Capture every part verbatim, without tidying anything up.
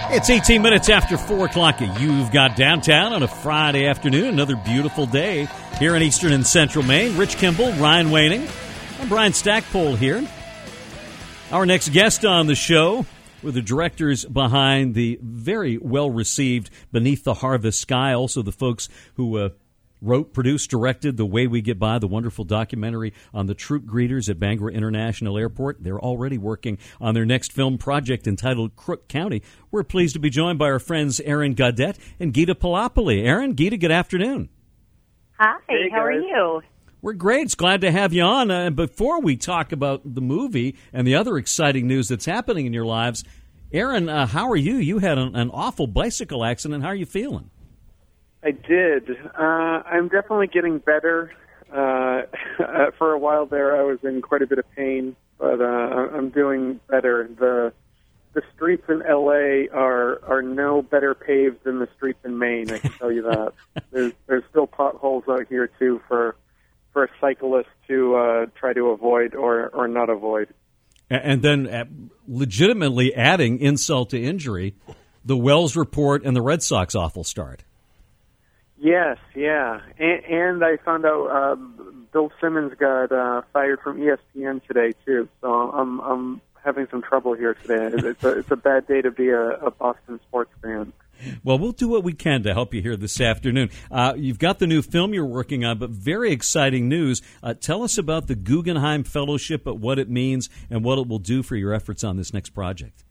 It's eighteen minutes after four o'clock. You've got downtown on a Friday afternoon. Another beautiful day here in eastern and central Maine. Rich Kimball, Ryan Waning. I'm Brian Stackpole here. Our next guest on the show were the directors behind the very well-received Beneath the Harvest Sky, also the folks who uh, wrote, produced, directed The Way We Get By, the wonderful documentary on the troop greeters at Bangor International Airport. They're already working on their next film project entitled Crook County. We're pleased to be joined by our friends Aaron Gaudette and Gita Palapoli. Aaron, Gita, good afternoon. Hi, hey, how are you? We're great. It's glad to have you on. Uh, before we talk about the movie and the other exciting news that's happening in your lives, Aaron, uh, how are you? You had an, an awful bicycle accident. How are you feeling? I did. Uh, I'm definitely getting better. Uh, for a while there, I was in quite a bit of pain, but uh, I'm doing better. The the streets in L A are are no better paved than the streets in Maine. I can tell you that. There's there's still potholes out here too for for a cyclist to uh, try to avoid or or not avoid. And then, uh, legitimately adding insult to injury, the Wells report and the Red Sox awful start. Yes, yeah, and, and I found out uh, Bill Simmons got uh, fired from E S P N today too. So I'm I'm having some trouble here today. It's a it's a bad day to be a, a Boston sports fan. Well, we'll do what we can to help you here this afternoon. Uh, you've got the new film you're working on, but very exciting news. Uh, tell us about the Guggenheim Fellowship, but what it means and what it will do for your efforts on this next project.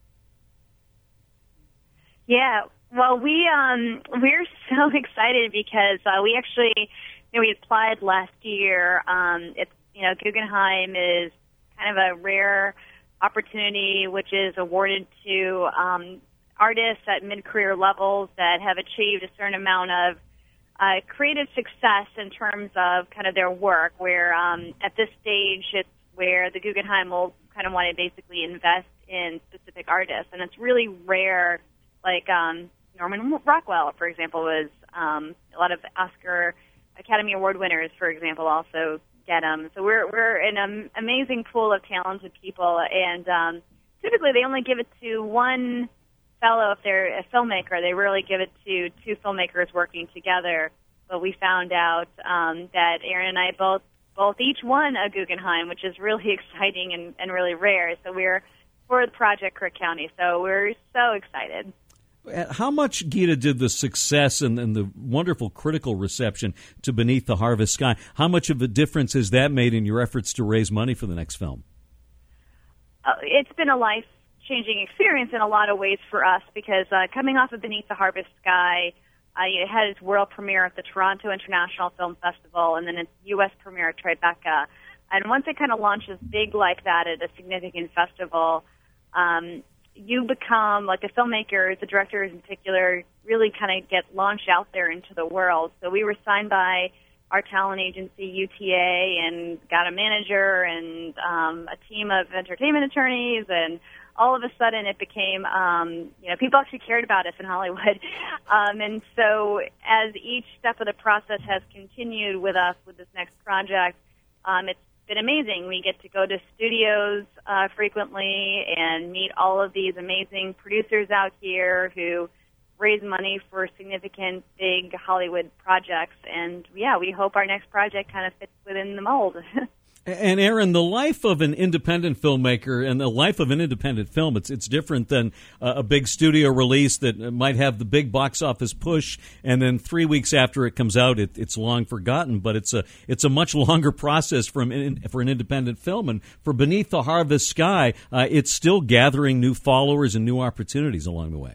Yeah, well, we um we're so excited because uh, we actually, you know, we applied last year. Um, it's you know Guggenheim is kind of a rare opportunity which is awarded to um, artists at mid-career levels that have achieved a certain amount of uh, creative success in terms of kind of their work. Where um, at this stage, it's where the Guggenheim will kind of want to basically invest in specific artists, and it's really rare. Like um, Norman Rockwell, for example, was um, a lot of Oscar Academy Award winners, for example, also get them. So we're we're an um, amazing pool of talented people, and um, typically they only give it to one fellow if they're a filmmaker. They rarely give it to two filmmakers working together. But we found out um, that Aaron and I both both each won a Guggenheim, which is really exciting and, and really rare. So we're for the project Crook County. So we're so excited. How much, Gita, did the success and, and the wonderful critical reception to Beneath the Harvest Sky, how much of a difference has that made in your efforts to raise money for the next film? Uh, it's been a life-changing experience in a lot of ways for us because uh, coming off of Beneath the Harvest Sky, uh, it had its world premiere at the Toronto International Film Festival and then its U S premiere at Tribeca. And once it kind of launches big like that at a significant festival, um, you become, like the filmmakers, the directors in particular, really kind of get launched out there into the world. So we were signed by our talent agency, U T A, and got a manager and um, a team of entertainment attorneys, and all of a sudden it became, um, you know, people actually cared about us in Hollywood. Um, and so as each step of the process has continued with us with this next project, um, it's been amazing. We get to go to studios uh, frequently and meet all of these amazing producers out here who raise money for significant, big Hollywood projects. And, yeah, we hope our next project kind of fits within the mold. And, Aaron, the life of an independent filmmaker and the life of an independent film, it's it's different than uh, a big studio release that might have the big box office push, and then three weeks after it comes out, it, it's long forgotten. But it's a it's a much longer process for an, for an independent film. And for Beneath the Harvest Sky, uh, it's still gathering new followers and new opportunities along the way.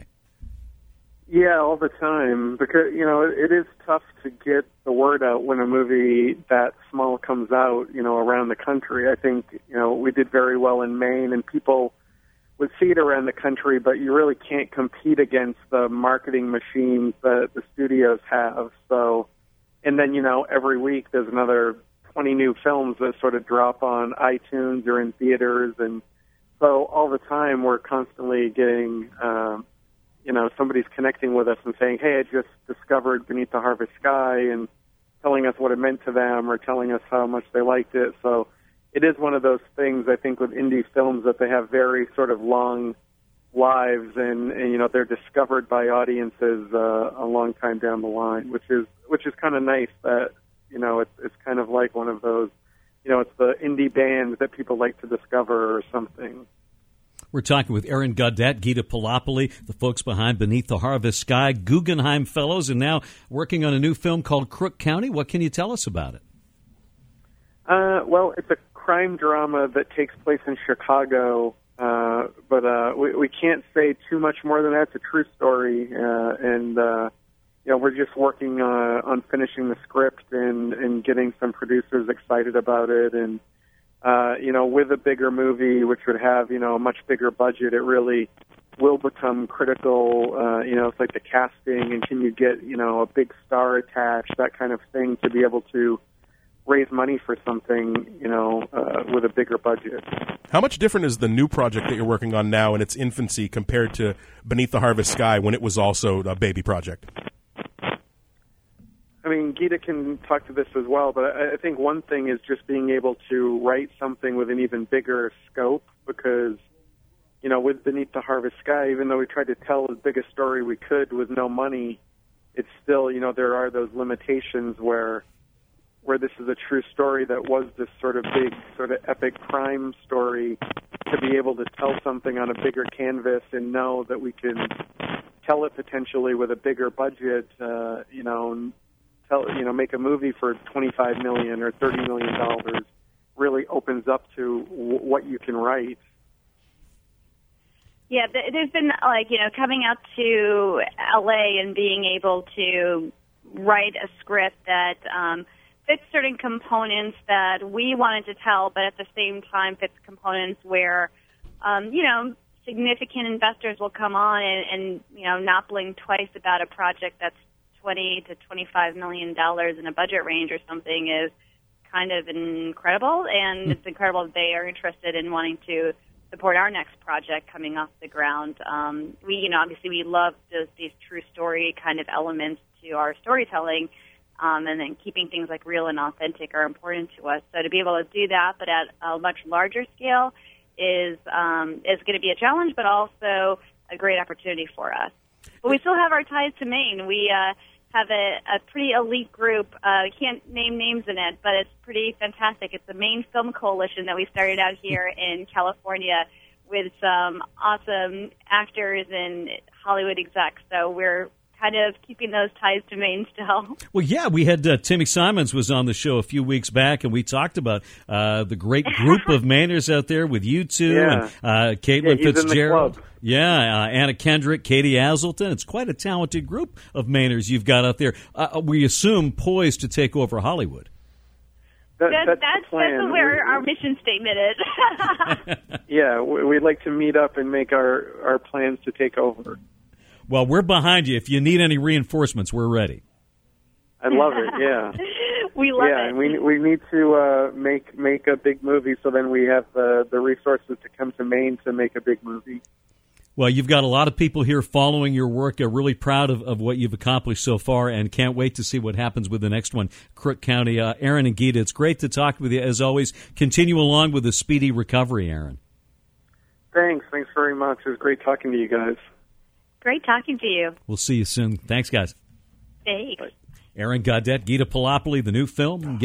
Yeah, all the time, because, you know, it, it is tough to get the word out when a movie that small comes out, you know, around the country. I think, you know, we did very well in Maine, and people would see it around the country, but you really can't compete against the marketing machines that the studios have. So, and then, you know, every week there's another twenty new films that sort of drop on iTunes or in theaters, and so all the time we're constantly getting... Um, you know, somebody's connecting with us and saying, hey, I just discovered Beneath the Harvest Sky, and telling us what it meant to them or telling us how much they liked it. So it is one of those things, I think, with indie films that they have very sort of long lives, and, and you know they're discovered by audiences uh, a long time down the line, which is which is kind of nice. That you know it's it's kind of like one of those, you know, it's the indie band that people like to discover or something. We're talking with Aaron Gaudet, Gita Palapoli, the folks behind Beneath the Harvest Sky, Guggenheim Fellows, and now working on a new film called Crook County. What can you tell us about it? Uh, well, it's a crime drama that takes place in Chicago, uh, but uh, we, we can't say too much more than that. It's a true story, uh, and uh, you know we're just working uh, on finishing the script and, and getting some producers excited about it. And uh, you know, with a bigger movie, which would have you know a much bigger budget, it really will become critical. Uh, you know, it's like the casting, and can you get you know a big star attached, that kind of thing, to be able to raise money for something, you know, uh, with a bigger budget. How much different is the new project that you're working on now in its infancy compared to Beneath the Harvest Sky when it was also a baby project? I mean, Gita can talk to this as well, but I, I think one thing is just being able to write something with an even bigger scope, because, you know, with Beneath the Harvest Sky, even though we tried to tell as big a story we could with no money, it's still, you know, there are those limitations where where this is a true story that was this sort of big, sort of epic crime story, to be able to tell something on a bigger canvas and know that we can tell it potentially with a bigger budget, uh, you know, and tell, you know, make a movie for twenty-five million dollars or thirty million dollars really opens up to w- what you can write. Yeah, there's been, like, you know, coming out to L A and being able to write a script that um, fits certain components that we wanted to tell, but at the same time fits components where, um, you know, significant investors will come on and, and, you know, not blink twice about a project that's twenty to twenty-five million dollars in a budget range or something is kind of incredible, and it's incredible that they are interested in wanting to support our next project coming off the ground. Um, we, you know, obviously we love those, these true story kind of elements to our storytelling. Um, and then keeping things like real and authentic are important to us. So to be able to do that, but at a much larger scale, is um, is going to be a challenge, but also a great opportunity for us. But we still have our ties to Maine. We uh, have a, a pretty elite group. I uh, can't name names in it, but it's pretty fantastic. It's the Maine Film Coalition that we started out here in California with some awesome actors and Hollywood execs. So we're kind of keeping those ties to Maine still. Well, yeah, we had uh, Timmy Simons was on the show a few weeks back, and we talked about uh, the great group of Mainers out there with you two yeah. and uh, Caitlin yeah, Fitzgerald. Yeah, uh, Anna Kendrick, Katie Aselton. It's quite a talented group of Mainers you've got out there. Uh, we assume poised to take over Hollywood. That, that, that's that's, the plan. that's where our mission statement is. Yeah, we'd like to meet up and make our, our plans to take over. Well, we're behind you. If you need any reinforcements, we're ready. I love it, yeah. We love yeah, it. and we we need to uh, make make a big movie, so then we have the, the resources to come to Maine to make a big movie. Well, you've got a lot of people here following your work. Are really proud of, of what you've accomplished so far and can't wait to see what happens with the next one, Crook County. Uh, Aaron and Gita, it's great to talk with you. As always, continue along with a speedy recovery, Aaron. Thanks. Thanks very much. It was great talking to you guys. Great talking to you. We'll see you soon. Thanks, guys. Thanks. Aaron Gaudet, Gita Palapoli, the new film.